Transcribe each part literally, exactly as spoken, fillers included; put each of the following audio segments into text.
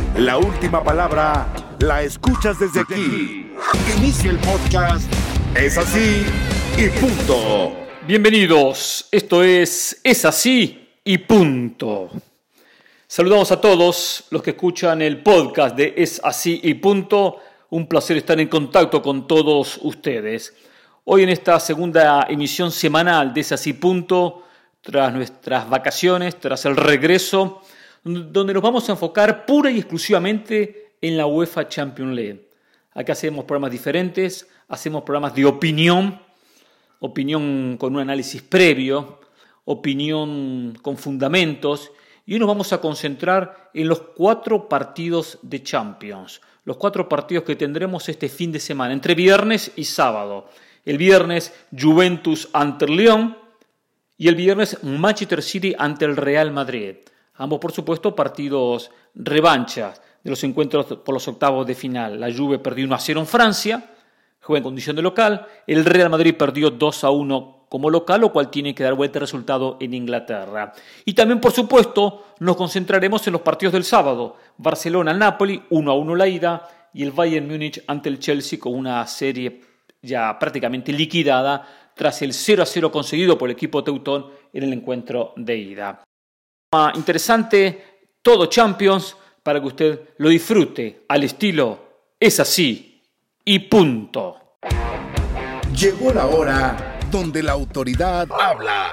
La última palabra la escuchas desde aquí. Inicia el podcast. Es así y punto. Bienvenidos, esto es Es así y punto. Saludamos a todos los que escuchan el podcast de Es así y punto. Un placer estar en contacto con todos ustedes. Hoy en esta segunda emisión semanal de Es así punto, tras nuestras vacaciones, tras el regreso, donde nos vamos a enfocar pura y exclusivamente en la UEFA Champions League. Acá hacemos programas diferentes, hacemos programas de opinión, opinión con un análisis previo, opinión con fundamentos, y hoy nos vamos a concentrar en los cuatro partidos de Champions, los cuatro partidos que tendremos este fin de semana, entre viernes y sábado. El viernes, Juventus ante el Lyon, y el viernes, Manchester City ante el Real Madrid. Ambos, por supuesto, partidos revanchas de los encuentros por los octavos de final. La Juve perdió uno a cero en Francia, juega en condición de local. El Real Madrid perdió dos a uno como local, lo cual tiene que dar vuelta al resultado en Inglaterra. Y también, por supuesto, nos concentraremos en los partidos del sábado. Barcelona al Napoli, uno a uno la ida, y el Bayern Múnich ante el Chelsea con una serie ya prácticamente liquidada tras el cero a cero conseguido por el equipo teutón en el encuentro de ida. Interesante, todo Champions, para que usted lo disfrute al estilo Es así y punto. Llegó la hora donde la autoridad habla.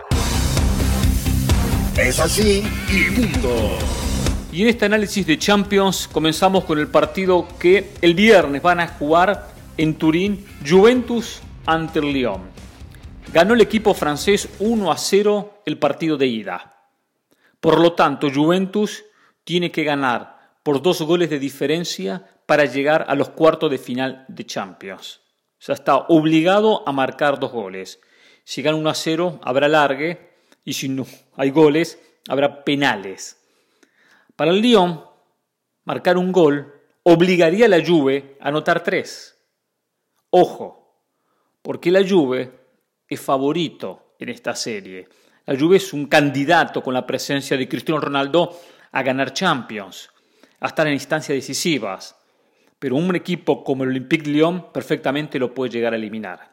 Es así y punto. Y en este análisis de Champions comenzamos con el partido que el viernes van a jugar en Turín, Juventus ante el Lyon. Ganó el equipo francés uno a cero el partido de ida. Por lo tanto, Juventus tiene que ganar por dos goles de diferencia para llegar a los cuartos de final de Champions. O sea, está obligado a marcar dos goles. Si gana uno a cero, habrá largue, y si no hay goles, habrá penales. Para el Lyon, marcar un gol obligaría a la Juve a anotar tres. Ojo, porque la Juve es favorito en esta serie. La Juve es un candidato con la presencia de Cristiano Ronaldo a ganar Champions, a estar en instancias decisivas. Pero un equipo como el Olympique de Lyon perfectamente lo puede llegar a eliminar.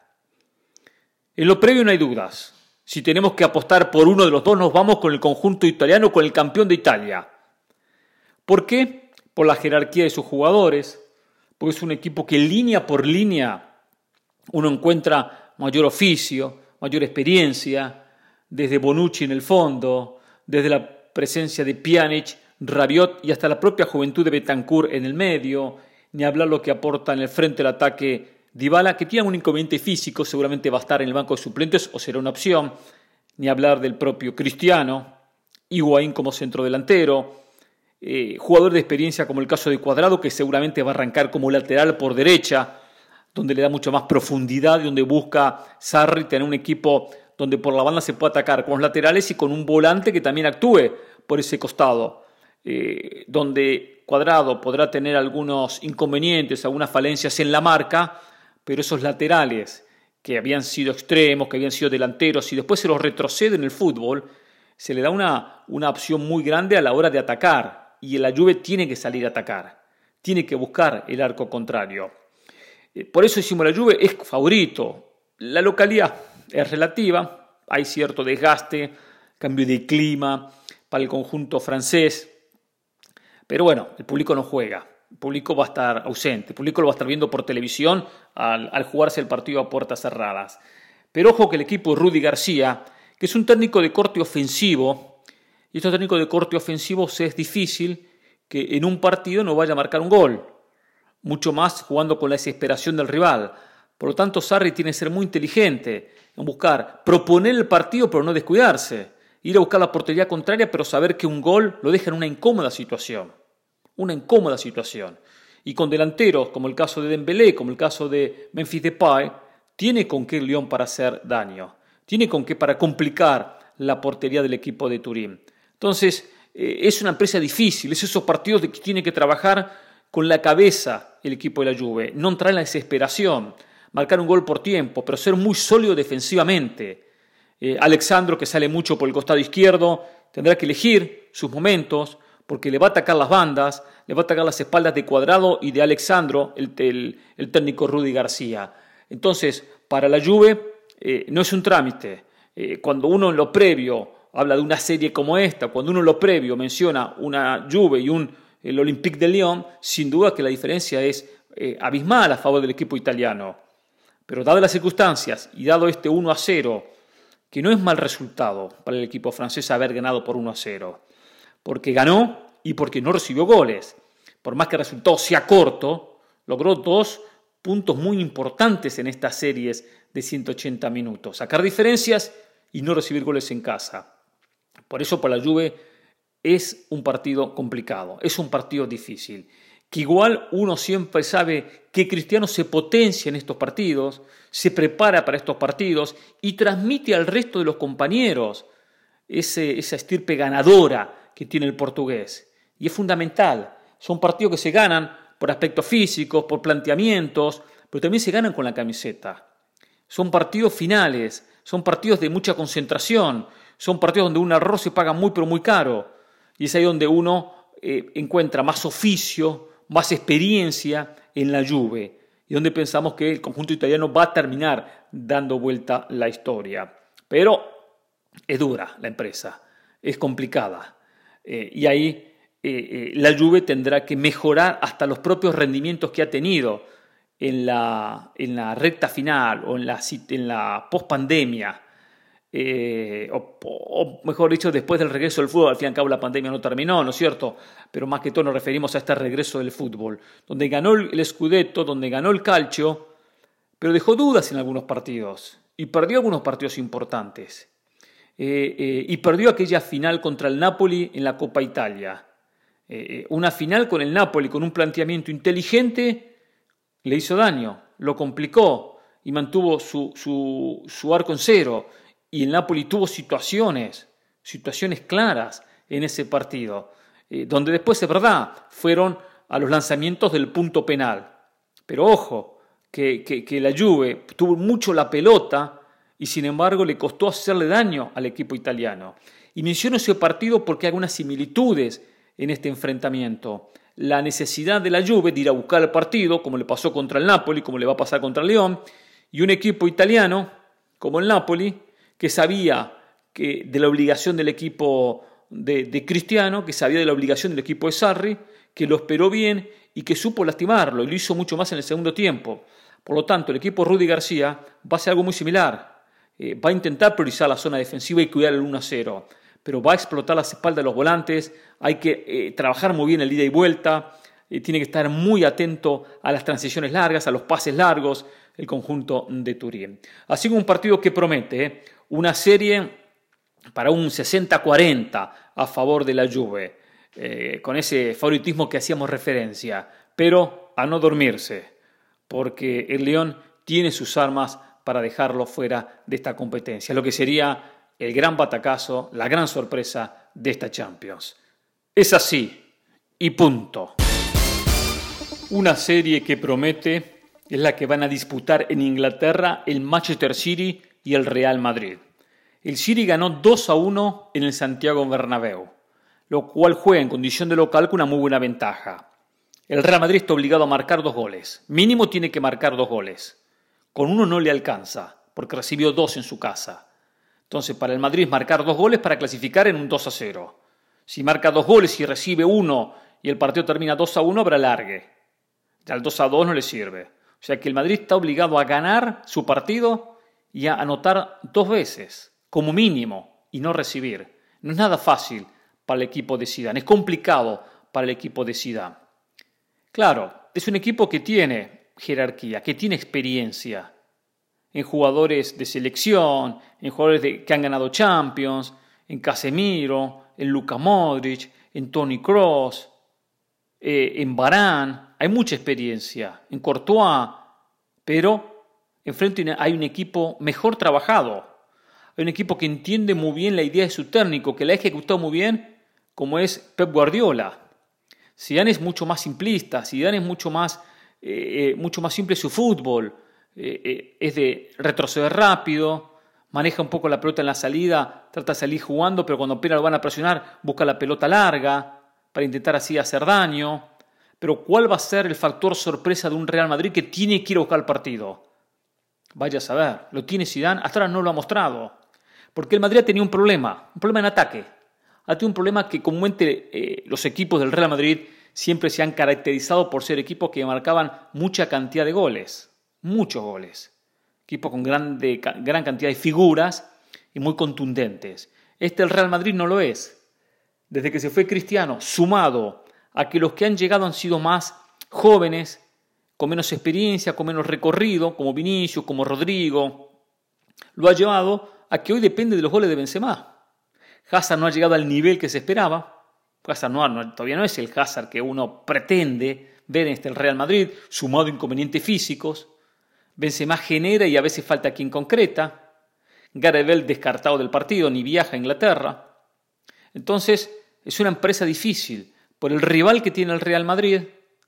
En lo previo no hay dudas. Si tenemos que apostar por uno de los dos, nos vamos con el conjunto italiano, con el campeón de Italia. ¿Por qué? Por la jerarquía de sus jugadores, porque es un equipo que línea por línea uno encuentra mayor oficio, mayor experiencia, desde Bonucci en el fondo, desde la presencia de Pjanic, Rabiot y hasta la propia juventud de Bentancur en el medio, ni hablar lo que aporta en el frente del ataque Dybala, que tiene un inconveniente físico, seguramente va a estar en el banco de suplentes o será una opción, ni hablar del propio Cristiano, Higuaín como centrodelantero, eh, jugador de experiencia como el caso de Cuadrado, que seguramente va a arrancar como lateral por derecha, donde le da mucho más profundidad y donde busca Sarri tener un equipo donde por la banda se puede atacar con los laterales y con un volante que también actúe por ese costado, eh, donde Cuadrado podrá tener algunos inconvenientes, algunas falencias en la marca, pero esos laterales que habían sido extremos, que habían sido delanteros y después se los retrocede en el fútbol, se le da una, una opción muy grande a la hora de atacar, y la Juve tiene que salir a atacar, tiene que buscar el arco contrario. Eh, por eso decimos la Juve es favorito. La localidad es relativa, hay cierto desgaste, cambio de clima para el conjunto francés, pero bueno, el público no juega, el público va a estar ausente, el público lo va a estar viendo por televisión al, al jugarse el partido a puertas cerradas. Pero ojo que el equipo de Rudy García, que es un técnico de corte ofensivo, y estos técnicos de corte ofensivo es difícil que en un partido no vaya a marcar un gol, mucho más jugando con la desesperación del rival. Por lo tanto, Sarri tiene que ser muy inteligente en buscar, proponer el partido pero no descuidarse, ir a buscar la portería contraria pero saber que un gol lo deja en una incómoda situación, una incómoda situación. Y con delanteros como el caso de Dembélé, como el caso de Memphis Depay, tiene con qué Lyon para hacer daño, tiene con qué para complicar la portería del equipo de Turín. Entonces, eh, es una empresa difícil, es esos partidos de que tiene que trabajar con la cabeza el equipo de la Juve, no entrar en la desesperación, marcar un gol por tiempo, pero ser muy sólido defensivamente. Eh, Alexandro, que sale mucho por el costado izquierdo, tendrá que elegir sus momentos, porque le va a atacar las bandas, le va a atacar las espaldas de Cuadrado y de Alexandro, el, el, el técnico Rudy García. Entonces, para la Juve eh, no es un trámite. Eh, cuando uno en lo previo habla de una serie como esta, cuando uno en lo previo menciona una Juve y un, el Olympique de Lyon, sin duda que la diferencia es eh, abismal a favor del equipo italiano. Pero dadas las circunstancias y dado este uno a cero, que no es mal resultado para el equipo francés haber ganado por uno a cero, porque ganó y porque no recibió goles. Por más que el resultado sea corto, logró dos puntos muy importantes en estas series de ciento ochenta minutos. Sacar diferencias y no recibir goles en casa. Por eso para la Juve es un partido complicado, es un partido difícil. Que igual uno siempre sabe que Cristiano se potencia en estos partidos, se prepara para estos partidos y transmite al resto de los compañeros ese, esa estirpe ganadora que tiene el portugués. Y es fundamental. Son partidos que se ganan por aspectos físicos, por planteamientos, pero también se ganan con la camiseta. Son partidos finales, son partidos de mucha concentración, son partidos donde un error se paga muy pero muy caro. Y es ahí donde uno eh, encuentra más oficio, más experiencia en la Juve, y donde pensamos que el conjunto italiano va a terminar dando vuelta la historia. Pero es dura la empresa, es complicada, eh, y ahí eh, eh, la Juve tendrá que mejorar hasta los propios rendimientos que ha tenido en la, en la recta final o en la, en la post-pandemia. Eh, o, o mejor dicho, después del regreso del fútbol. Al fin y al cabo la pandemia no terminó, ¿no es cierto? Pero más que todo nos referimos a este regreso del fútbol, donde ganó el Scudetto, donde ganó el Calcio, pero dejó dudas en algunos partidos y perdió algunos partidos importantes. Eh, eh, y perdió aquella final contra el Napoli en la Coppa Italia. Eh, una final con el Napoli, con un planteamiento inteligente, le hizo daño, lo complicó y mantuvo su, su, su arco en cero. Y el Napoli tuvo situaciones, situaciones claras en ese partido, eh, donde después, es verdad, fueron a los lanzamientos del punto penal. Pero ojo, que, que, que la Juve tuvo mucho la pelota y sin embargo le costó hacerle daño al equipo italiano. Y menciono ese partido porque hay algunas similitudes en este enfrentamiento. La necesidad de la Juve de ir a buscar el partido, como le pasó contra el Napoli, como le va a pasar contra el Lyon, y un equipo italiano, como el Napoli, que sabía que de la obligación del equipo de, de Cristiano, que sabía de la obligación del equipo de Sarri, que lo esperó bien y que supo lastimarlo, y lo hizo mucho más en el segundo tiempo. Por lo tanto, el equipo Rudy García va a hacer algo muy similar. Eh, va a intentar priorizar la zona defensiva y cuidar el uno a cero, pero va a explotar las espaldas de los volantes, hay que eh, trabajar muy bien el ida y vuelta, eh, tiene que estar muy atento a las transiciones largas, a los pases largos, el conjunto de Turín. Así que un partido que promete, ¿eh? Una serie para un sesenta cuarenta a favor de la Juve, eh, con ese favoritismo que hacíamos referencia, pero a no dormirse, porque el Lyon tiene sus armas para dejarlo fuera de esta competencia, lo que sería el gran batacazo, la gran sorpresa de esta Champions. Es así, y punto. Una serie que promete es la que van a disputar en Inglaterra el Manchester City y el Real Madrid. El City ganó dos a uno en el Santiago Bernabéu, lo cual juega en condición de local con una muy buena ventaja. El Real Madrid está obligado a marcar dos goles. Mínimo tiene que marcar dos goles. Con uno no le alcanza, porque recibió dos en su casa. Entonces, para el Madrid marcar dos goles para clasificar en un dos a cero. Si marca dos goles y recibe uno y el partido termina dos a uno, habrá largue. Ya el dos a dos no le sirve. O sea que el Madrid está obligado a ganar su partido y a anotar dos veces, como mínimo, y no recibir. No es nada fácil para el equipo de Zidane, es complicado para el equipo de Zidane. Claro, es un equipo que tiene jerarquía, que tiene experiencia en jugadores de selección, en jugadores de, que han ganado Champions, en Casemiro, en Luka Modric, en Toni Kroos, eh, en Varane. Hay mucha experiencia, en Courtois, pero enfrente hay un equipo mejor trabajado. Hay un equipo que entiende muy bien la idea de su técnico, que la ha ejecutado muy bien, como es Pep Guardiola. Zidane es mucho más simplista, Zidane es mucho más, eh, eh, mucho más simple su fútbol. Eh, eh, es de retroceder rápido, maneja un poco la pelota en la salida, trata de salir jugando, pero cuando apenas lo van a presionar, busca la pelota larga. para intentar así hacer daño. Pero ¿cuál va a ser el factor sorpresa de un Real Madrid que tiene que ir a buscar el partido? Vaya a saber, lo tiene Zidane, hasta ahora no lo ha mostrado. Porque el Madrid ha tenido un problema, un problema en ataque. Ha tenido un problema que comúnmente eh, los equipos del Real Madrid siempre se han caracterizado por ser equipos que marcaban mucha cantidad de goles. Muchos goles. Equipos con grande, gran cantidad de figuras y muy contundentes. Este el Real Madrid no lo es. Desde que se fue Cristiano, sumado a que los que han llegado han sido más jóvenes, con menos experiencia, con menos recorrido, como Vinicius, como Rodrigo, lo ha llevado a que hoy depende de los goles de Benzema. Hazard no ha llegado al nivel que se esperaba. Hazard no, no, todavía no es el Hazard que uno pretende ver en este el Real Madrid, sumado a inconvenientes físicos. Benzema genera y a veces falta quien concreta. Gareth Bale descartado del partido, ni viaja a Inglaterra. Entonces, es una empresa difícil por el rival que tiene el Real Madrid,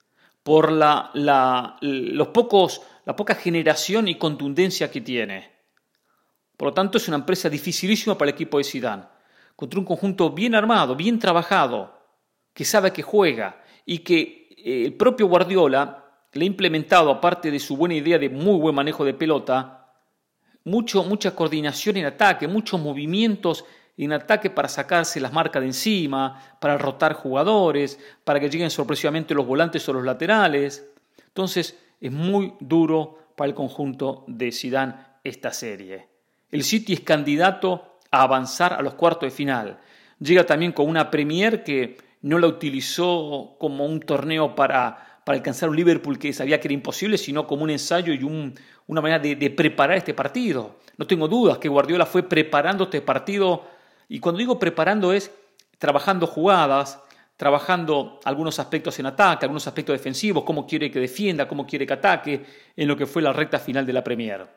por la, la, los pocos, la poca generación y contundencia que tiene. Por lo tanto, es una empresa dificilísima para el equipo de Zidane, contra un conjunto bien armado, bien trabajado, que sabe que juega y que eh, el propio Guardiola le ha implementado, aparte de su buena idea de muy buen manejo de pelota, mucho, mucha coordinación en ataque, muchos movimientos en ataque para sacarse las marcas de encima, para rotar jugadores, para que lleguen sorpresivamente los volantes o los laterales. Entonces es muy duro para el conjunto de Zidane esta serie. El City es candidato a avanzar a los cuartos de final. Llega también con una Premier que no la utilizó como un torneo para, para alcanzar un Liverpool que sabía que era imposible, sino como un ensayo y un, una manera de, de preparar este partido. No tengo dudas que Guardiola fue preparando este partido. Y cuando digo preparando es trabajando jugadas, trabajando algunos aspectos en ataque, algunos aspectos defensivos, cómo quiere que defienda, cómo quiere que ataque, en lo que fue la recta final de la Premier.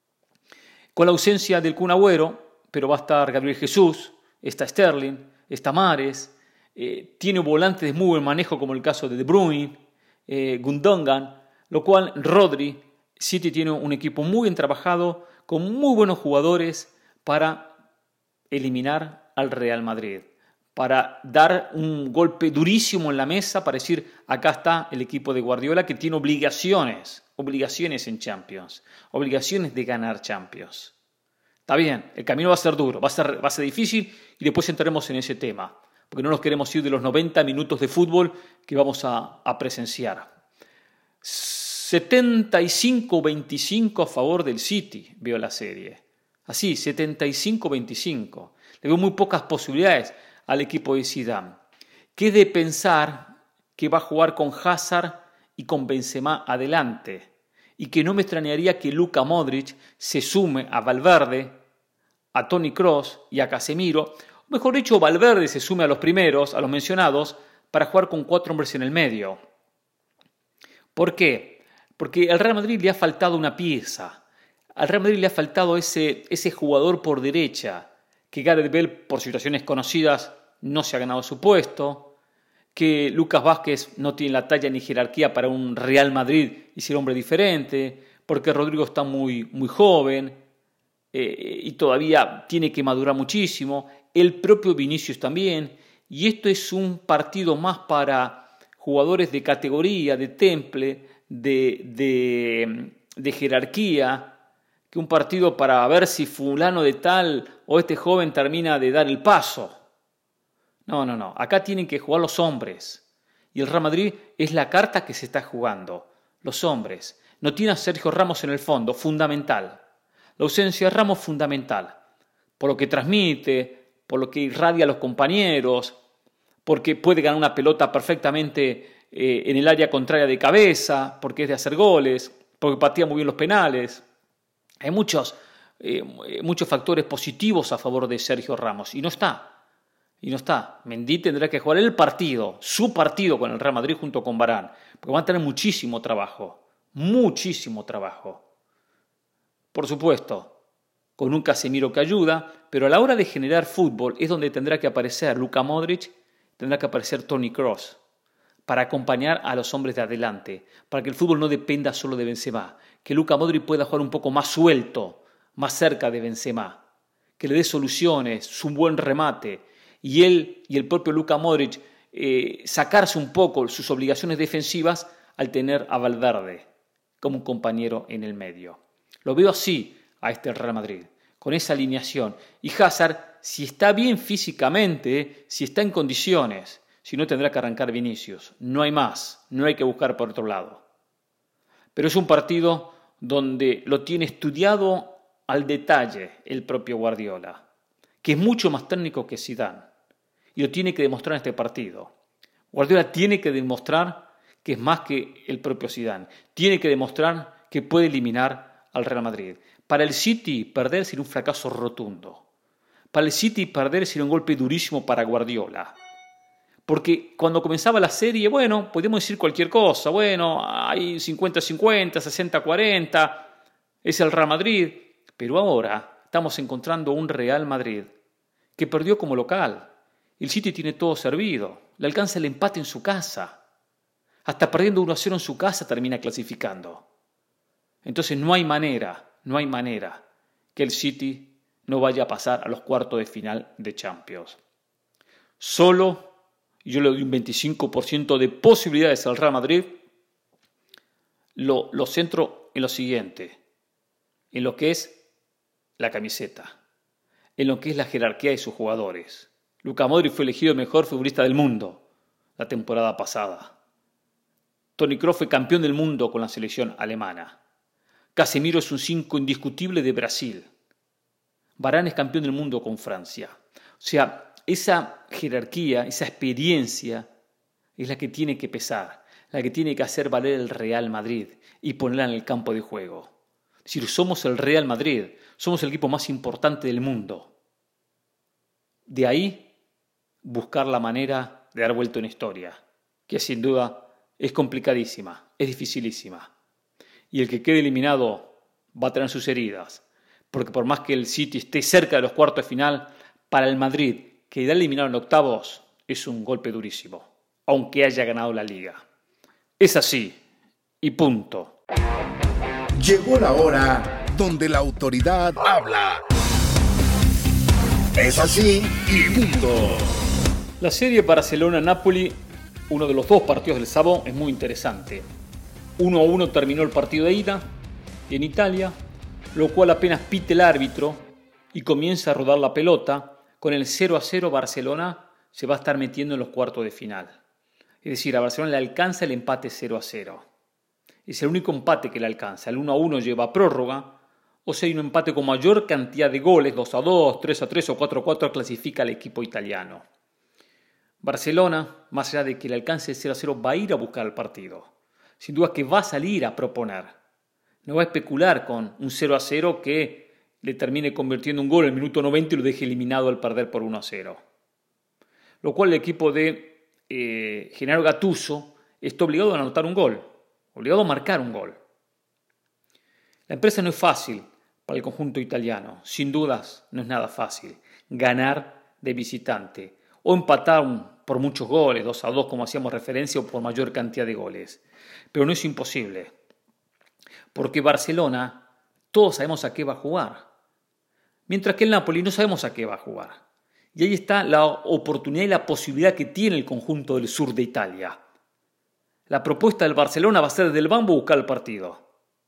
Con la ausencia del Kun Agüero, pero va a estar Gabriel Jesús, está Sterling, está Mahrez, eh, tiene volantes de muy buen manejo como el caso de De Bruyne, eh, Gundogan, lo cual Rodri, City tiene un equipo muy bien trabajado, con muy buenos jugadores para eliminar al Real Madrid, para dar un golpe durísimo en la mesa, para decir, acá está el equipo de Guardiola que tiene obligaciones, obligaciones en Champions, obligaciones de ganar Champions. Está bien, el camino va a ser duro, va a ser, va a ser difícil y después entraremos en ese tema, porque no nos queremos ir de los noventa minutos de fútbol que vamos a, a presenciar. setenta y cinco veinticinco a favor del City, veo la serie. Así, setenta y cinco veinticinco. Le veo muy pocas posibilidades al equipo de Zidane. ¿Qué de pensar que va a jugar con Hazard y con Benzema adelante? Y que no me extrañaría que Luka Modric se sume a Valverde, a Toni Kroos y a Casemiro. O mejor dicho, Valverde se sume a los primeros, a los mencionados, para jugar con cuatro hombres en el medio. ¿Por qué? Porque al Real Madrid le ha faltado una pieza. Al Real Madrid le ha faltado ese, ese jugador por derecha, que Gareth Bale, por situaciones conocidas, no se ha ganado su puesto, que Lucas Vázquez no tiene la talla ni jerarquía para un Real Madrid y ser hombre diferente, porque Rodrigo está muy, muy joven eh, y todavía tiene que madurar muchísimo, el propio Vinicius también, y esto es un partido más para jugadores de categoría, de temple, de, de, de jerarquía, que un partido para ver si fulano de tal o este joven termina de dar el paso. No, no, no. Acá tienen que jugar los hombres. Y el Real Madrid es la carta que se está jugando. Los hombres. No tiene a Sergio Ramos en el fondo, fundamental. La ausencia de Ramos, fundamental. Por lo que transmite, por lo que irradia a los compañeros, porque puede ganar una pelota perfectamente eh, en el área contraria de cabeza, porque es de hacer goles, porque patea muy bien los penales. Hay muchos, eh, muchos factores positivos a favor de Sergio Ramos y no está. Y no está. Mendy tendrá que jugar el partido, su partido con el Real Madrid junto con Varane, porque van a tener muchísimo trabajo, muchísimo trabajo. Por supuesto, con un Casemiro que ayuda, pero a la hora de generar fútbol es donde tendrá que aparecer Luka Modric, tendrá que aparecer Toni Kroos, para acompañar a los hombres de adelante, para que el fútbol no dependa solo de Benzema, que Luka Modric pueda jugar un poco más suelto, más cerca de Benzema, que le dé soluciones, su buen remate, y él y el propio Luka Modric eh, sacarse un poco sus obligaciones defensivas al tener a Valverde como un compañero en el medio. Lo veo así a este Real Madrid, con esa alineación. Y Hazard, si está bien físicamente, si está en condiciones, si no tendrá que arrancar Vinicius. No hay más, no hay que buscar por otro lado. Pero es un partido donde lo tiene estudiado al detalle el propio Guardiola, que es mucho más técnico que Zidane, y lo tiene que demostrar en este partido. Guardiola tiene que demostrar que es más que el propio Zidane, tiene que demostrar que puede eliminar al Real Madrid. Para el City, perder sería un fracaso rotundo. Para el City, perder sería un golpe durísimo para Guardiola. Porque cuando comenzaba la serie, bueno, podíamos decir cualquier cosa. Bueno, hay cincuenta cincuenta, sesenta cuarenta, es el Real Madrid. Pero ahora estamos encontrando un Real Madrid que perdió como local. El City tiene todo servido. Le alcanza el empate en su casa. Hasta perdiendo uno a cero en su casa termina clasificando. Entonces no hay manera, no hay manera que el City no vaya a pasar a los cuartos de final de Champions. Solo, yo le doy un veinticinco por ciento de posibilidades al Real Madrid, lo, lo centro en lo siguiente, en lo que es la camiseta, en lo que es la jerarquía de sus jugadores. Luka Modric fue elegido el mejor futbolista del mundo la temporada pasada. Toni Kroos fue campeón del mundo con la selección alemana. Casemiro es un cinco indiscutible de Brasil. Varane es campeón del mundo con Francia. O sea, esa jerarquía, esa experiencia es la que tiene que pesar, la que tiene que hacer valer el Real Madrid y ponerla en el campo de juego. Es decir, somos el Real Madrid, somos el equipo más importante del mundo. De ahí, buscar la manera de dar vuelta a una historia, que sin duda es complicadísima, es dificilísima. Y el que quede eliminado va a tener sus heridas, porque por más que el City esté cerca de los cuartos de final, para el Madrid, que quedar eliminado en octavos, es un golpe durísimo, aunque haya ganado la Liga. Es así, y punto. Llegó la hora donde la autoridad habla. Es así, y punto. La serie Barcelona-Napoli, uno de los dos partidos del sábado, es muy interesante. uno a uno terminó el partido de ida en Italia, lo cual apenas pite el árbitro y comienza a rodar la pelota, con el cero a cero Barcelona se va a estar metiendo en los cuartos de final. Es decir, a Barcelona le alcanza el empate cero a cero. Es el único empate que le alcanza. El uno a uno lleva a prórroga, o sea, hay un empate con mayor cantidad de goles, dos a dos, tres a tres o cuatro a cuatro, clasifica al equipo italiano. Barcelona, más allá de que le alcance el cero a cero, va a ir a buscar el partido. Sin duda que va a salir a proponer. No va a especular con un cero a cero que le termine convirtiendo un gol en el minuto noventa y lo deje eliminado al perder por uno a cero. Lo cual el equipo de eh, Gennaro Gattuso está obligado a anotar un gol, obligado a marcar un gol. La empresa no es fácil para el conjunto italiano, sin dudas no es nada fácil ganar de visitante o empatar un, por muchos goles, dos a dos como hacíamos referencia, o por mayor cantidad de goles. Pero no es imposible, porque Barcelona todos sabemos a qué va a jugar, mientras que el Napoli no sabemos a qué va a jugar. Y ahí está la oportunidad y la posibilidad que tiene el conjunto del sur de Italia. La propuesta del Barcelona va a ser desde el banco buscar el partido,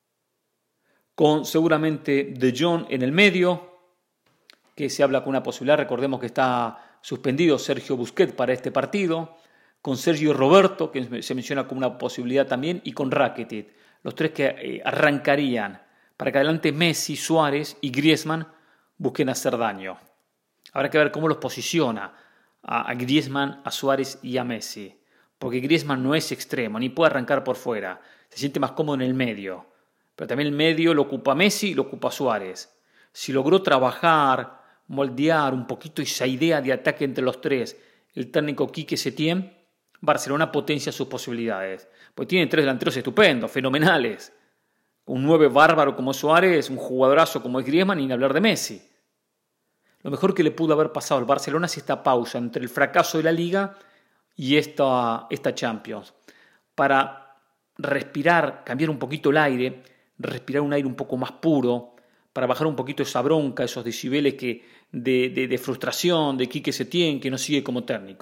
con seguramente De Jong en el medio, que se habla con una posibilidad, recordemos que está suspendido Sergio Busquets para este partido, con Sergio Roberto, que se menciona como una posibilidad también, y con Rakitic, los tres que eh, arrancarían para que adelante Messi, Suárez y Griezmann busquen hacer daño. Habrá que ver cómo los posiciona a, a Griezmann, a Suárez y a Messi, porque Griezmann no es extremo, ni puede arrancar por fuera, se siente más cómodo en el medio, pero también el medio lo ocupa Messi y lo ocupa Suárez. Si logró trabajar, moldear un poquito esa idea de ataque entre los tres, el técnico Quique Setién, Barcelona potencia sus posibilidades, pues tiene tres delanteros estupendos, fenomenales, un nueve bárbaro como Suárez, un jugadorazo como es Griezmann, y ni hablar de Messi. Lo mejor que le pudo haber pasado al Barcelona es esta pausa entre el fracaso de la Liga y esta, esta Champions, para respirar, cambiar un poquito el aire, respirar un aire un poco más puro, para bajar un poquito esa bronca, esos decibeles que, de, de, de frustración de Quique Setién, que no sigue como técnico.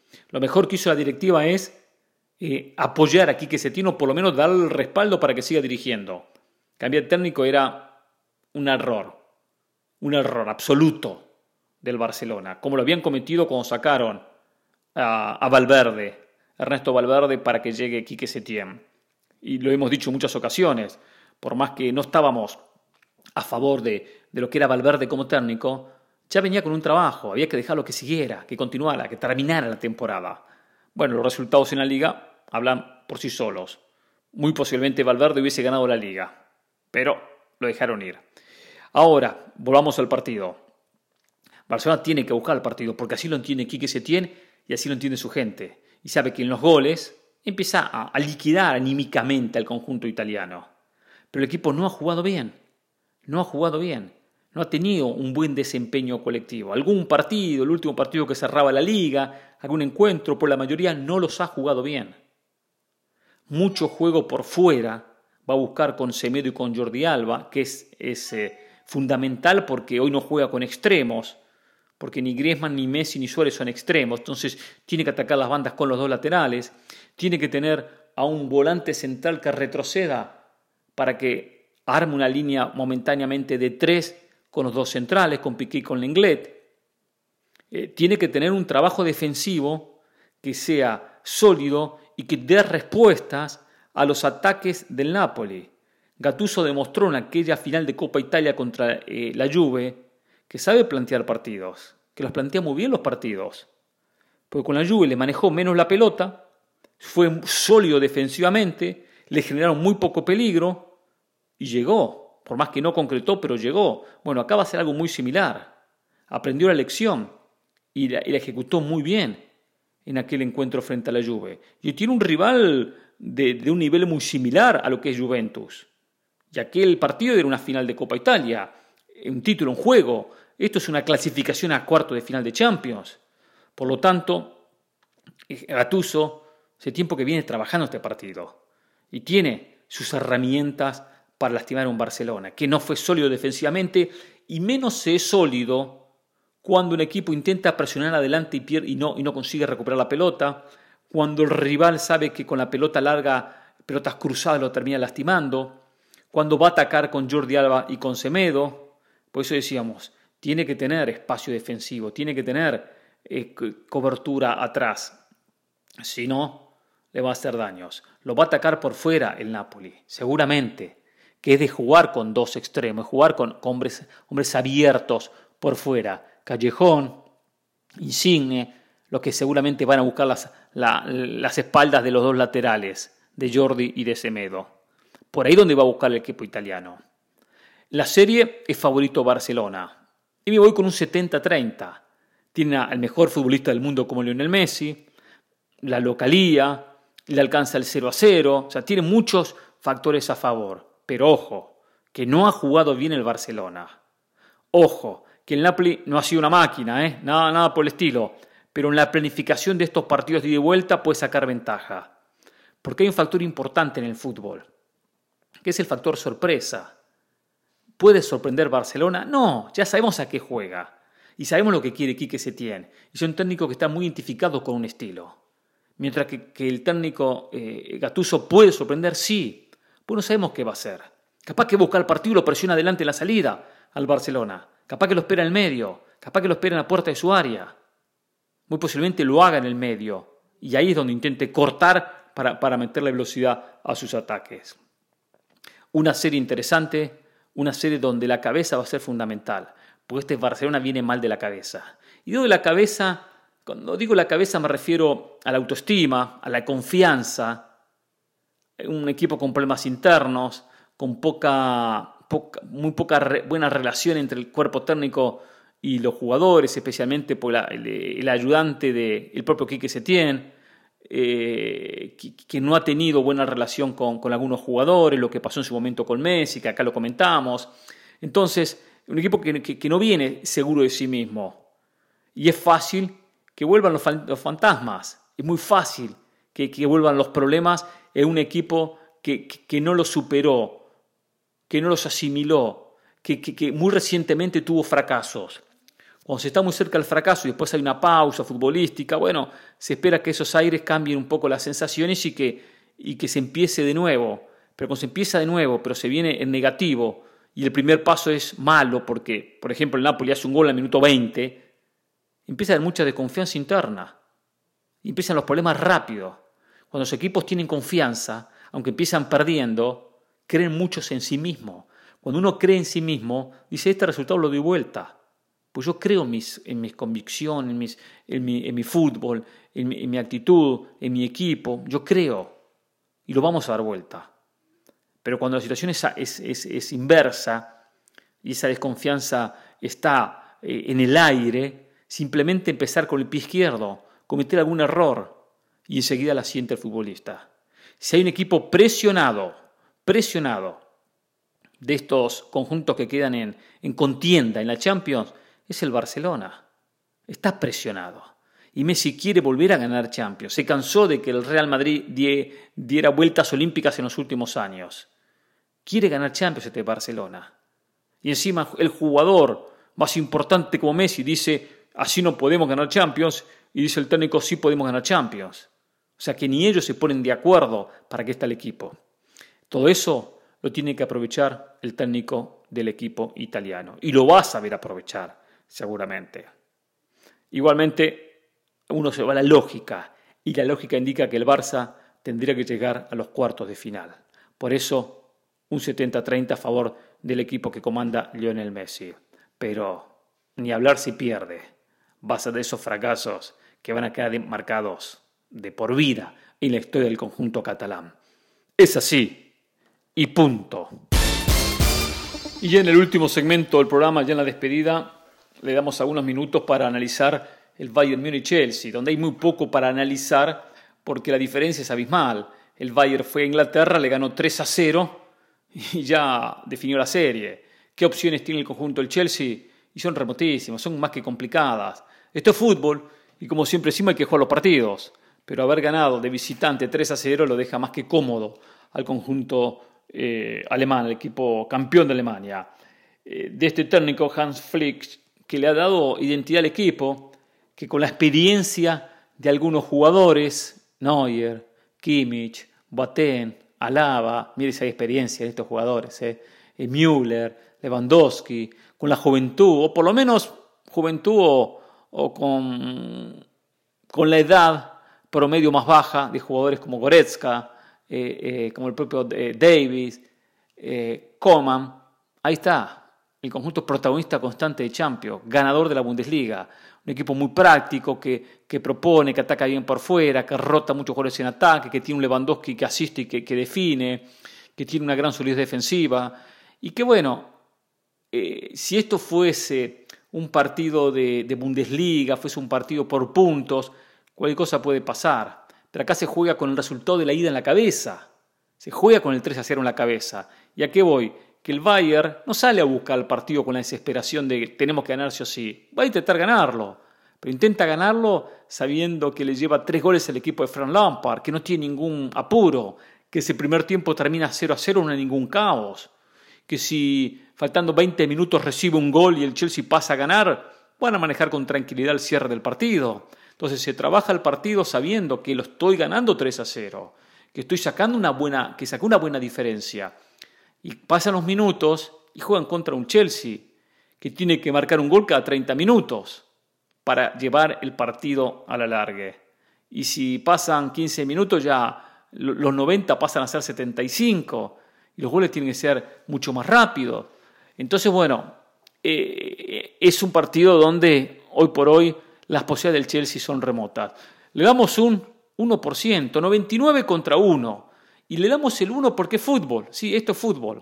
Lo mejor que hizo la directiva es eh, apoyar a Quique Setién, o por lo menos darle el respaldo para que siga dirigiendo. Cambiar de técnico era un error, un error absoluto del Barcelona, como lo habían cometido cuando sacaron a, a Valverde, Ernesto Valverde, para que llegue Quique Setién. Y lo hemos dicho en muchas ocasiones, por más que no estábamos a favor de, de lo que era Valverde como técnico, ya venía con un trabajo, había que dejarlo que siguiera, que continuara, que terminara la temporada. Bueno, los resultados en la Liga hablan por sí solos. Muy posiblemente Valverde hubiese ganado la Liga, pero lo dejaron ir. Ahora, volvamos al partido. Barcelona tiene que buscar el partido, porque así lo entiende Quique Setién y así lo entiende su gente. Y sabe que en los goles empieza a, a liquidar anímicamente al conjunto italiano. Pero el equipo no ha jugado bien, no ha jugado bien. No ha tenido un buen desempeño colectivo. Algún partido, el último partido que cerraba la Liga, algún encuentro, por la mayoría no los ha jugado bien. Mucho juego por fuera va a buscar con Semedo y con Jordi Alba, que es, es eh, fundamental porque hoy no juega con extremos, porque ni Griezmann, ni Messi, ni Suárez son extremos. Entonces tiene que atacar las bandas con los dos laterales, tiene que tener a un volante central que retroceda para que arme una línea momentáneamente de tres con los dos centrales, con Piqué y con Lenglet. Eh, tiene que tener un trabajo defensivo que sea sólido y que dé respuestas a los ataques del Napoli. Gattuso demostró en aquella final de Copa Italia contra eh, la Juve que sabe plantear partidos, que los plantea muy bien los partidos. Porque con la Juve le manejó menos la pelota, fue sólido defensivamente, le generaron muy poco peligro y llegó. Por más que no concretó, pero llegó. Bueno, acá va a ser algo muy similar. Aprendió la lección y la, y la ejecutó muy bien en aquel encuentro frente a la Juve. Y tiene un rival de, de un nivel muy similar a lo que es Juventus. Y aquel partido era una final de Copa Italia, un título, un juego. Esto es una clasificación a cuarto de final de Champions. Por lo tanto, Gattuso hace tiempo que viene trabajando este partido y tiene sus herramientas para lastimar a un Barcelona, que no fue sólido defensivamente y menos se es sólido cuando un equipo intenta presionar adelante y, pierde, y, no, y no consigue recuperar la pelota, cuando el rival sabe que con la pelota larga, pelotas cruzadas lo termina lastimando, cuando va a atacar con Jordi Alba y con Semedo. Por eso decíamos, tiene que tener espacio defensivo, tiene que tener eh, cobertura atrás, si no, le va a hacer daños. Lo va a atacar por fuera el Napoli, seguramente, que es de jugar con dos extremos, jugar con hombres, hombres abiertos por fuera. Callejón, Insigne, los que seguramente van a buscar las, la, las espaldas de los dos laterales, de Jordi y de Semedo. Por ahí donde va a buscar el equipo italiano. La serie es favorito Barcelona. Y me voy con un setenta treinta. Tiene al mejor futbolista del mundo como Lionel Messi, la localía, le alcanza el cero a cero, o sea, tiene muchos factores a favor. Pero ojo, que no ha jugado bien el Barcelona. Ojo, que el Napoli no ha sido una máquina, ¿eh? nada, nada por el estilo. Pero en la planificación de estos partidos de ida y vuelta puede sacar ventaja. Porque hay un factor importante en el fútbol, que es el factor sorpresa. ¿Puede sorprender Barcelona? No, ya sabemos a qué juega. Y sabemos lo que quiere Quique Setién. Y es un técnico que está muy identificado con un estilo. Mientras que, que el técnico eh, Gattuso puede sorprender, sí. Pues no sabemos qué va a hacer. Capaz que busca el partido y lo presiona adelante en la salida al Barcelona. Capaz que lo espera en el medio. Capaz que lo espera en la puerta de su área. Muy posiblemente lo haga en el medio. Y ahí es donde intente cortar para, para meterle velocidad a sus ataques. Una serie interesante, una serie donde la cabeza va a ser fundamental. Porque este Barcelona viene mal de la cabeza. Y digo de la cabeza, cuando digo la cabeza me refiero a la autoestima, a la confianza. Un equipo con problemas internos, con poca, poca muy poca re, buena relación entre el cuerpo técnico y los jugadores, especialmente por la, el, el ayudante del propio Quique Setién, eh, que, que no ha tenido buena relación con, con algunos jugadores, lo que pasó en su momento con Messi, que acá lo comentamos. Entonces, un equipo que, que, que no viene seguro de sí mismo. Y es fácil que vuelvan los, los fantasmas, es muy fácil que, que vuelvan los problemas en un equipo que, que, que no los superó, que no los asimiló, que, que, que muy recientemente tuvo fracasos. Cuando se está muy cerca del fracaso y después hay una pausa futbolística, bueno, se espera que esos aires cambien un poco las sensaciones y que, y que se empiece de nuevo. Pero cuando se empieza de nuevo, pero se viene en negativo y el primer paso es malo porque, por ejemplo, el Napoli hace un gol al minuto veinte, empieza a haber mucha desconfianza interna y empiezan los problemas rápidos. Cuando los equipos tienen confianza, aunque empiezan perdiendo, creen muchos en sí mismos. Cuando uno cree en sí mismo, dice, este resultado lo doy vuelta. Pues yo creo en mis, en mis convicciones, en, mis, en, mi, en mi fútbol, en mi, en mi actitud, en mi equipo. Yo creo y lo vamos a dar vuelta. Pero cuando la situación es, es, es, es inversa y esa desconfianza está eh, en el aire, simplemente empezar con el pie izquierdo, cometer algún error y enseguida la siente el futbolista. Si hay un equipo presionado, presionado de estos conjuntos que quedan en, en contienda en la Champions, es el Barcelona. Está presionado. Y Messi quiere volver a ganar Champions. Se cansó de que el Real Madrid die, diera vueltas olímpicas en los últimos años. Quiere ganar Champions este Barcelona. Y encima el jugador más importante como Messi dice, así no podemos ganar Champions. Y dice el técnico, sí podemos ganar Champions. O sea que ni ellos se ponen de acuerdo para que esté el equipo. Todo eso lo tiene que aprovechar el técnico del equipo italiano. Y lo va a saber aprovechar, seguramente. Igualmente, uno se va a la lógica. Y la lógica indica que el Barça tendría que llegar a los cuartos de final. Por eso, un setenta treinta a favor del equipo que comanda Lionel Messi. Pero ni hablar si pierde. Va a ser de esos fracasos que van a quedar marcados de por vida en la historia del conjunto catalán. Es así. Y punto. Y ya en el último segmento del programa, ya en la despedida, le damos algunos minutos para analizar el Bayern Múnich-Chelsea, donde hay muy poco para analizar porque la diferencia es abismal. El Bayern fue a Inglaterra, le ganó tres a cero y ya definió la serie. ¿Qué opciones tiene el conjunto del Chelsea? Y son remotísimas, son más que complicadas. Esto es fútbol y como siempre decimos hay que jugar los partidos. Pero haber ganado de visitante tres a cero lo deja más que cómodo al conjunto eh, alemán, el equipo campeón de Alemania. Eh, de este técnico Hans Flick, que le ha dado identidad al equipo, que con la experiencia de algunos jugadores, Neuer, Kimmich, Boateng, Alaba, mire si hay experiencia de estos jugadores, eh, eh, Müller, Lewandowski, con la juventud, o por lo menos juventud o, o con, con la edad promedio más baja de jugadores como Goretzka, eh, eh, como el propio eh, Davis, eh, Coman. Ahí está, el conjunto protagonista constante de Champions, ganador de la Bundesliga, un equipo muy práctico que, que propone, que ataca bien por fuera, que rota muchos jugadores en ataque, que tiene un Lewandowski que asiste y que, que define, que tiene una gran solidez defensiva y que bueno, eh, si esto fuese un partido de, de Bundesliga, fuese un partido por puntos, cualquier cosa puede pasar. Pero acá se juega con el resultado de la ida en la cabeza. Se juega con el tres a cero en la cabeza. ¿Y a qué voy? Que el Bayern no sale a buscar el partido con la desesperación de tenemos que ganar sí o sí. Va a intentar ganarlo. Pero intenta ganarlo sabiendo que le lleva tres goles al equipo de Frank Lampard, que no tiene ningún apuro, que ese primer tiempo termina cero a cero, no hay ningún caos. Que si faltando veinte minutos recibe un gol y el Chelsea pasa a ganar, van a manejar con tranquilidad el cierre del partido. Entonces se trabaja el partido sabiendo que lo estoy ganando tres a cero, que estoy sacando una buena, que saqué una buena diferencia. Y pasan los minutos y juegan contra un Chelsea que tiene que marcar un gol cada treinta minutos para llevar el partido a la largue. Y si pasan quince minutos ya los noventa pasan a ser setenta y cinco y los goles tienen que ser mucho más rápidos. Entonces, bueno, eh, es un partido donde hoy por hoy las posibilidades del Chelsea son remotas. Le damos un uno por ciento, noventa y nueve contra uno. Y le damos el uno porque es fútbol. Sí, esto es fútbol.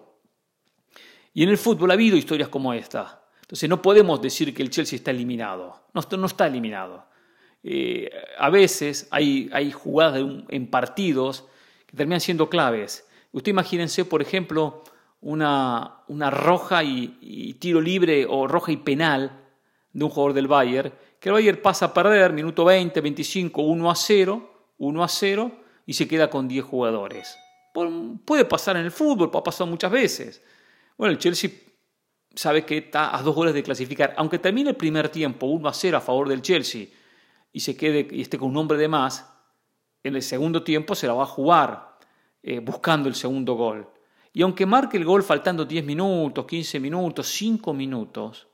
Y en el fútbol ha habido historias como esta. Entonces no podemos decir que el Chelsea está eliminado. No, no está eliminado. Eh, a veces hay, hay jugadas en, en partidos que terminan siendo claves. Usted imagínense, por ejemplo, una, una roja y, y tiro libre o roja y penal de un jugador del Bayern, que el Bayern pasa a perder, minuto veinte, veinticinco, uno a cero, uno a cero, y se queda con diez jugadores. Puede pasar en el fútbol, ha pasado muchas veces. Bueno, el Chelsea sabe que está a dos goles de clasificar. Aunque termine el primer tiempo uno a cero a favor del Chelsea y se quede y esté con un hombre de más, en el segundo tiempo se la va a jugar eh, buscando el segundo gol. Y aunque marque el gol faltando diez minutos, quince minutos, cinco minutos,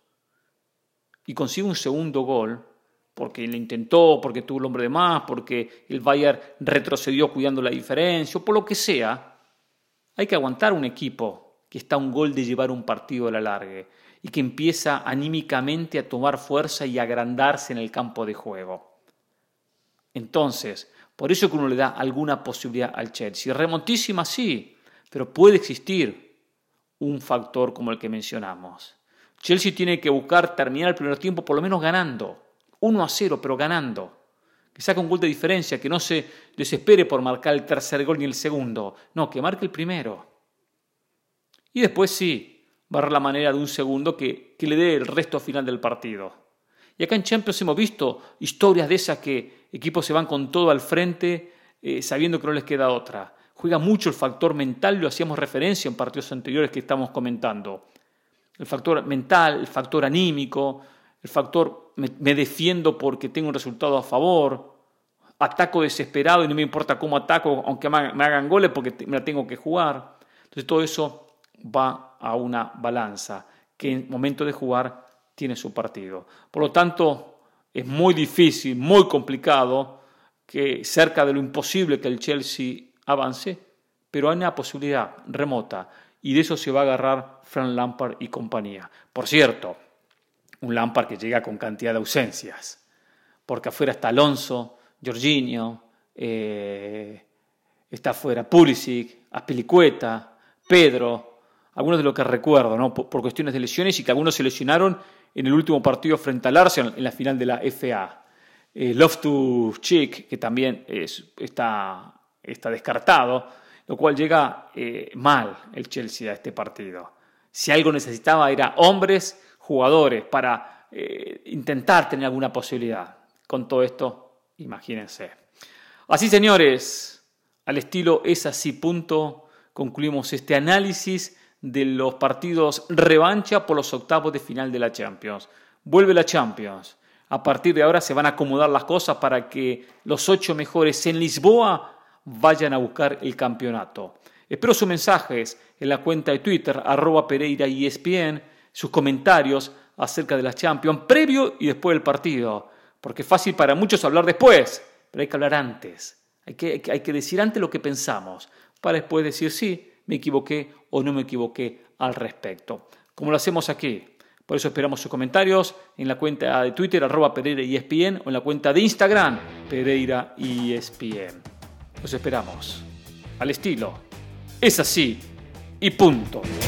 y consigue un segundo gol, porque lo intentó, porque tuvo el hombre de más, porque el Bayern retrocedió cuidando la diferencia, o por lo que sea, hay que aguantar un equipo que está a un gol de llevar un partido a la larga y que empieza anímicamente a tomar fuerza y a agrandarse en el campo de juego. Entonces, por eso que uno le da alguna posibilidad al Chelsea. Remontísima sí, pero puede existir un factor como el que mencionamos. Chelsea tiene que buscar terminar el primer tiempo por lo menos ganando. uno a cero, pero ganando. Que saque un gol de diferencia, que no se desespere por marcar el tercer gol ni el segundo. No, que marque el primero. Y después sí, va a haber la manera de un segundo que, que le dé el resto final del partido. Y acá en Champions hemos visto historias de esas que equipos se van con todo al frente eh, sabiendo que no les queda otra. Juega mucho el factor mental, lo hacíamos referencia en partidos anteriores que estamos comentando. El factor mental, el factor anímico, el factor me, me defiendo porque tengo un resultado a favor, ataco desesperado y no me importa cómo ataco, aunque me, me hagan goles porque me la tengo que jugar. Entonces todo eso va a una balanza que en momento de jugar tiene su partido. Por lo tanto, es muy difícil, muy complicado, que cerca de lo imposible que el Chelsea avance, pero hay una posibilidad remota y de eso se va a agarrar Frank Lampard y compañía. Por cierto, un Lampard que llega con cantidad de ausencias, porque afuera está Alonso, Jorginho, eh, está afuera Pulisic, Azpilicueta, Pedro, algunos de los que recuerdo, ¿no? por, por cuestiones de lesiones y que algunos se lesionaron en el último partido frente al Arsenal en la final de la F A. Eh, Loftus-Cheek, que también es, está, está descartado, lo cual llega eh, mal el Chelsea a este partido. Si algo necesitaba era hombres, jugadores, para eh, intentar tener alguna posibilidad. Con todo esto, imagínense. Así, señores, al estilo es así, punto, concluimos este análisis de los partidos revancha por los octavos de final de la Champions. Vuelve la Champions. A partir de ahora se van a acomodar las cosas para que los ocho mejores en Lisboa vayan a buscar el campeonato. Espero sus mensajes en la cuenta de Twitter, arroba Pereira E S P N, sus comentarios acerca de la Champions, previo y después del partido. Porque es fácil para muchos hablar después, pero hay que hablar antes. Hay que, hay que, hay que decir antes lo que pensamos, para después decir sí, me equivoqué o no me equivoqué al respecto. Como lo hacemos aquí. Por eso esperamos sus comentarios en la cuenta de Twitter, arroba Pereira E S P N, o en la cuenta de Instagram, Pereira E S P N. Los esperamos. Al estilo. Es así. Y punto.